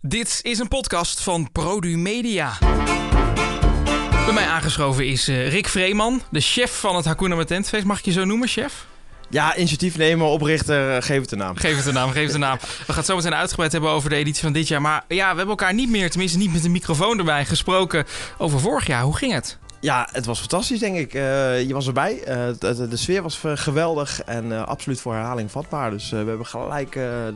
Dit is een podcast van Produ Media. Bij mij aangeschoven is Rick Vreeman, de chef van het Hakuna Matentfeest. Mag ik je zo noemen, chef? Ja, initiatiefnemer, oprichter, geef het een naam. Geef het een naam. We gaan het zo meteen uitgebreid hebben over de editie van dit jaar. Maar ja, we hebben elkaar niet meer, tenminste niet met een microfoon erbij, gesproken over vorig jaar. Hoe ging het? Ja, het was fantastisch, denk ik. Je was erbij. De sfeer was geweldig en absoluut voor herhaling vatbaar. Dus we hebben gelijk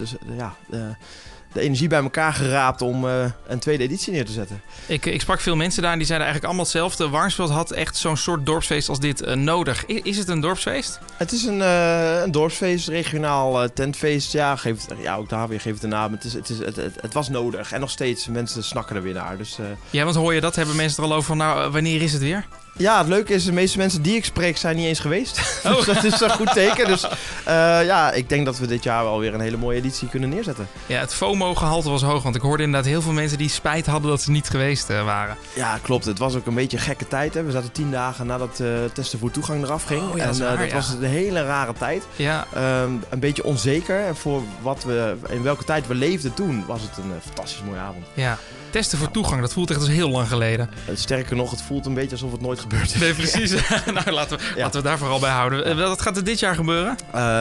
de energie bij elkaar geraapt om een tweede editie neer te zetten. Ik sprak veel mensen daar en die zeiden eigenlijk allemaal hetzelfde. Warnsveld had echt zo'n soort dorpsfeest als dit nodig. Is het een dorpsfeest? Het is een dorpsfeest, regionaal tentfeest. Ja, ook daar weer geef het een naam. Het was nodig en nog steeds. Mensen snakken er weer naar. Dus, Ja, want hoor je dat? Hebben mensen er al over van, nou, wanneer is het weer? Ja, het leuke is, de meeste mensen die ik spreek zijn niet eens geweest. Oh. Dus dat is een goed teken. Dus ik denk dat we dit jaar wel weer een hele mooie editie kunnen neerzetten. Ja, het FOMO-gehalte was hoog. Want ik hoorde inderdaad heel veel mensen die spijt hadden dat ze niet geweest waren. Ja, klopt. Het was ook een beetje een gekke tijd. Hè. We zaten 10 dagen nadat testen voor toegang eraf ging. Oh, ja, dat was een hele rare tijd. Ja. Een beetje onzeker. En voor in welke tijd we leefden toen, was het een fantastisch mooie avond. Ja. Testen voor toegang, dat voelt echt als heel lang geleden. Sterker nog, het voelt een beetje alsof het nooit gebeurd is. Nee, precies. Nou, laten we daar vooral bij houden. Wat gaat er dit jaar gebeuren?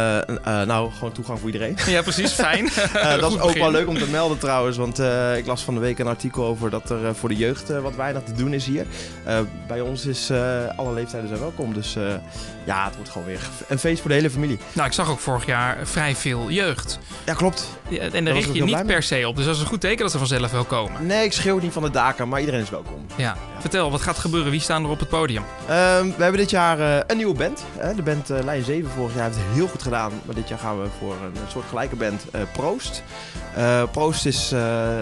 Gewoon toegang voor iedereen. Ja, precies. Fijn. Dat is ook wel leuk om te melden trouwens. Want ik las van de week een artikel over dat er voor de jeugd wat weinig te doen is hier. Bij ons is alle leeftijden zijn welkom. Dus het wordt gewoon weer een feest voor de hele familie. Nou, ik zag ook vorig jaar vrij veel jeugd. Ja, klopt. Ja, en daar richt je niet per se op. Dus dat is een goed teken dat ze vanzelf wel komen. Nee, ik schreeuw niet van de daken, maar iedereen is welkom. Ja. Vertel, wat gaat er gebeuren? Wie staan er op het podium? We hebben dit jaar een nieuwe band. De band Lijn 7 vorig jaar heeft het heel goed gedaan. Maar dit jaar gaan we voor een soort gelijke band, Proost. Proost is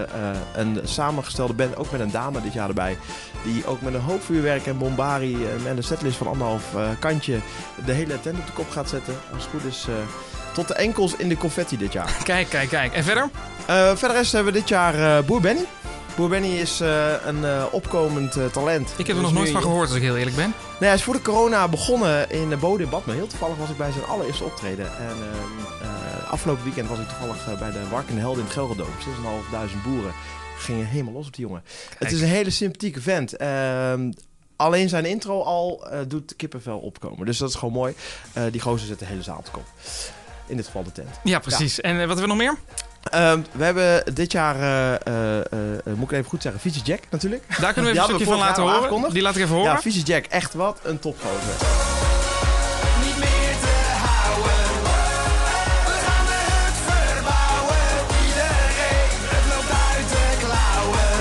een samengestelde band, ook met een dame dit jaar erbij. Die ook met een hoop vuurwerk en bombari en een setlist van 1,5 kantje de hele tent op de kop gaat zetten. Als het goed is tot de enkels in de confetti dit jaar. Kijk. En verder? Verder hebben we dit jaar Boer Benny. Boer Benny is een opkomend talent. Ik heb er nog nooit van gehoord, als ik heel eerlijk ben. Nee, hij is voor de corona begonnen in Bode in Badme. Heel toevallig was ik bij zijn allereerste optreden. En afgelopen weekend was ik toevallig bij de Warkende Helden in het Gelredome. 6.500 boeren gingen helemaal los op die jongen. Kijk. Het is een hele sympathieke vent. Alleen zijn intro al doet kippenvel opkomen. Dus dat is gewoon mooi. Die gozer zet de hele zaal op de kop. In dit geval de tent. Ja, precies. Ja. En wat hebben we nog meer? We hebben dit jaar, moet ik even goed zeggen, Vieze Jack natuurlijk. Daar kunnen we even een stukje van laten horen. Die laat ik even horen. Ja, Vieze Jack, echt wat een topgozer. Niet meer te houden. We gaan het verbouwen. Iedereen, het loopt uit de klauwen.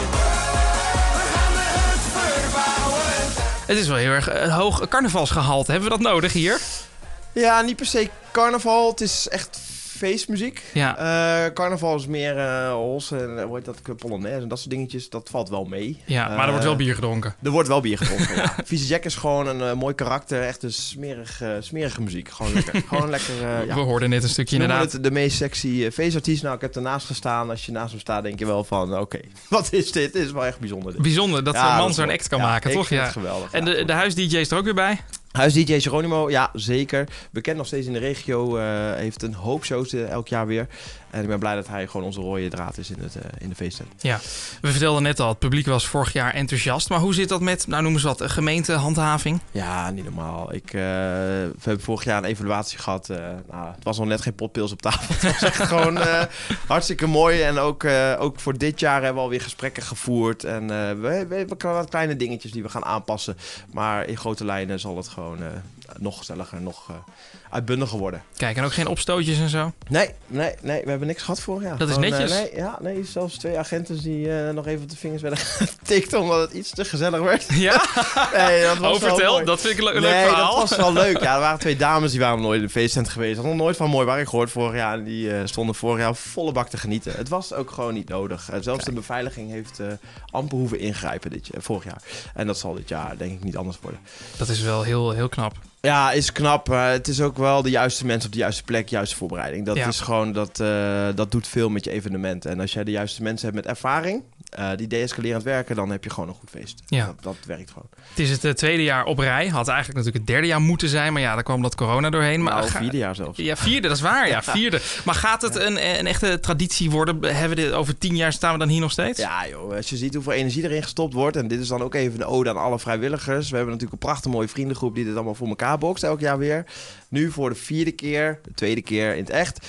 We gaan het verbouwen. Het is wel heel erg hoog carnavalsgehalte. Hebben we dat nodig hier? Ja, niet per se carnaval. Het is echt feestmuziek. Ja. Carnaval is meer hols en hoe heet dat, polonaise en dat soort dingetjes. Dat valt wel mee. Ja, maar er wordt wel bier gedronken. Er wordt wel bier gedronken, ja. Vieze Jack is gewoon een mooi karakter. Echt een smerige muziek. Gewoon lekker. Gewoon lekker We hoorden net een stukje inderdaad. Het de meest sexy feestartiest. Nou, ik heb ernaast gestaan. Als je naast hem staat, denk je wel van... Oké, wat is dit? Dit is wel echt bijzonder. Dit. Bijzonder dat een man zo'n act kan maken, toch? Ja, geweldig. En de huis-dj is er ook weer bij? Huis-dj Geronimo, ja, zeker. Bekend nog steeds in de regio. Heeft een hoop shows elk jaar weer. En ik ben blij dat hij gewoon onze rode draad is in de feesttent. Ja, we vertelden net al, het publiek was vorig jaar enthousiast. Maar hoe zit dat met, nou noemen ze wat, gemeentehandhaving? Ja, niet normaal. We hebben vorig jaar een evaluatie gehad. Het was nog net geen potpils op tafel. Het was echt gewoon hartstikke mooi. En ook voor dit jaar hebben we alweer gesprekken gevoerd. En we hebben wat kleine dingetjes die we gaan aanpassen. Maar in grote lijnen zal het gewoon nog gezelliger, nog uitbundiger worden. Kijk, en ook geen opstootjes en zo? Nee, we hebben niks gehad vorig jaar. Dat is netjes? Nee, zelfs 2 agenten die nog even op de vingers werden getikt omdat het iets te gezellig werd. Ja? Nee, dat was vertel, mooi. dat vind ik een leuk verhaal. Dat was wel leuk. Ja, er waren 2 dames die waren nooit in de feesttent geweest. Had nog nooit van mooi werk gehoord vorig jaar. En die stonden vorig jaar volle bak te genieten. Het was ook gewoon niet nodig. Zelfs de beveiliging heeft amper hoeven ingrijpen vorig jaar. En dat zal dit jaar denk ik niet anders worden. Dat is wel heel, heel knap. Ja, is knap. Het is ook wel de juiste mensen op de juiste plek, juiste voorbereiding. Dat is gewoon, dat doet veel met je evenement. En als jij de juiste mensen hebt met ervaring, die deescalerend werken, dan heb je gewoon een goed feest. Ja. Dat werkt gewoon. Het is het tweede jaar op rij. Had eigenlijk natuurlijk het derde jaar moeten zijn. Maar ja, daar kwam dat corona doorheen. Maar Nou, 4e jaar zelfs. Ja, 4e, dat is waar. Ja, 4e. Maar gaat het een echte traditie worden? Hebben we dit over 10 jaar staan we dan hier nog steeds? Ja joh, als je ziet hoeveel energie erin gestopt wordt. En dit is dan ook even een ode aan alle vrijwilligers. We hebben natuurlijk een prachtig mooie vriendengroep die dit allemaal voor elkaar bokst elk jaar weer. Nu voor de 4e keer, de 2e keer in het echt.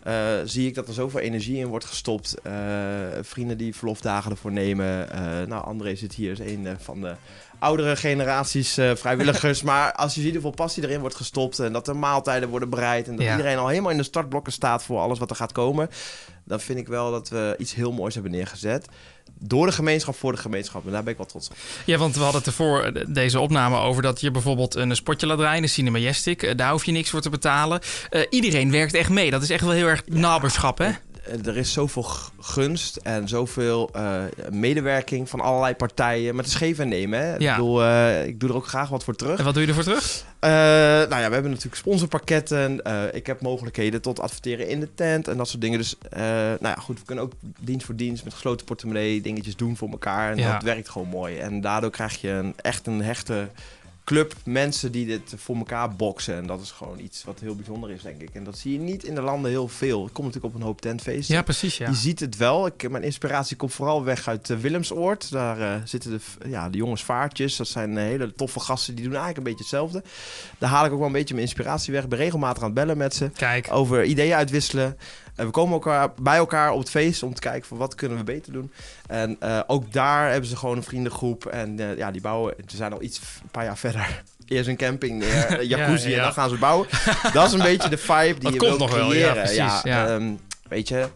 Zie ik dat er zoveel energie in wordt gestopt. Vrienden die verlofdagen ervoor nemen. André zit hier, is een van de oudere generaties vrijwilligers. Maar als je ziet hoeveel passie erin wordt gestopt. En dat er maaltijden worden bereid. En dat iedereen al helemaal in de startblokken staat voor alles wat er gaat komen. Dan vind ik wel dat we iets heel moois hebben neergezet. Door de gemeenschap, voor de gemeenschap. En daar ben ik wel trots op. Ja, want we hadden het ervoor deze opname over dat je bijvoorbeeld een spotje laat draaien, een Cinemajestic. Daar hoef je niks voor te betalen. Iedereen werkt echt mee. Dat is echt wel heel erg naberschap, hè? Er is zoveel gunst en zoveel medewerking van allerlei partijen. Maar het is geven en nemen. Hè? Ja. Ik bedoel, ik doe er ook graag wat voor terug. En wat doe je ervoor terug? We hebben natuurlijk sponsorpakketten. Ik heb mogelijkheden tot adverteren in de tent en dat soort dingen. Dus goed, we kunnen ook dienst voor dienst met gesloten portemonnee dingetjes doen voor elkaar. En dat werkt gewoon mooi. En daardoor krijg je echt een hechte club mensen die dit voor elkaar boksen. En dat is gewoon iets wat heel bijzonder is, denk ik. En dat zie je niet in de landen heel veel. Ik kom natuurlijk op een hoop tentfeesten. Ja, precies, ja. Je ziet het wel. Mijn inspiratie komt vooral weg uit Willemsoord. Daar zitten de jongens Vaartjes. Dat zijn hele toffe gasten. Die doen eigenlijk een beetje hetzelfde. Daar haal ik ook wel een beetje mijn inspiratie weg. Ik ben regelmatig aan het bellen met ze. Kijk. Over ideeën uitwisselen. We komen bij elkaar op het feest om te kijken van wat kunnen we beter doen. En ook daar hebben ze gewoon een vriendengroep. En die bouwen, ze zijn al een paar jaar verder. Eerst een camping neer, een jacuzzi en dan gaan ze bouwen. Dat is een beetje de vibe die je wilt nog creëren. wel, ja, precies. Weet je,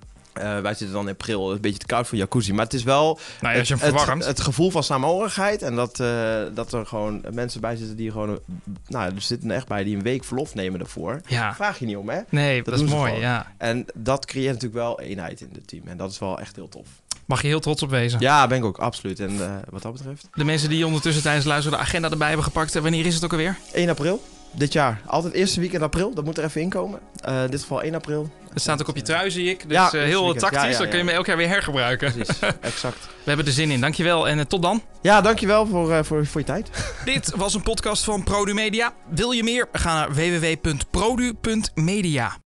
wij zitten dan in april, een beetje te koud voor jacuzzi. Maar het is wel als je hem verwarmt. Het gevoel van samenhorigheid. En dat er gewoon mensen bij zitten die gewoon... er zitten er echt bij die een week verlof nemen daarvoor. Ja. Daar vraag je niet om, hè? Nee, dat is mooi, ja. En dat creëert natuurlijk wel eenheid in het team. En dat is wel echt heel tof. Mag je heel trots op wezen. Ja, ben ik ook, absoluut. En wat dat betreft... De mensen die ondertussen tijdens het luisteren de agenda erbij hebben gepakt. Wanneer is het ook alweer? 1 april. Dit jaar. Altijd eerste weekend april. Dat moet er even inkomen. In dit geval 1 april. Het staat ook op je trui, zie ik. Dus Ja, heel weekend. tactisch. Ja. Dan kun je hem elk jaar weer hergebruiken. Precies, exact. We hebben er zin in. Dankjewel en tot dan. Ja, dankjewel voor je tijd. Dit was een podcast van Produ Media. Wil je meer? Ga naar www.produ.media.